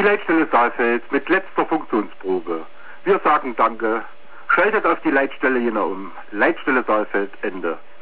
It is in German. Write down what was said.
Die Leitstelle Saalfeld mit letzter Funktionsprobe. Wir sagen Danke. Schaltet auf die Leitstelle Jena um. Leitstelle Saalfeld, Ende.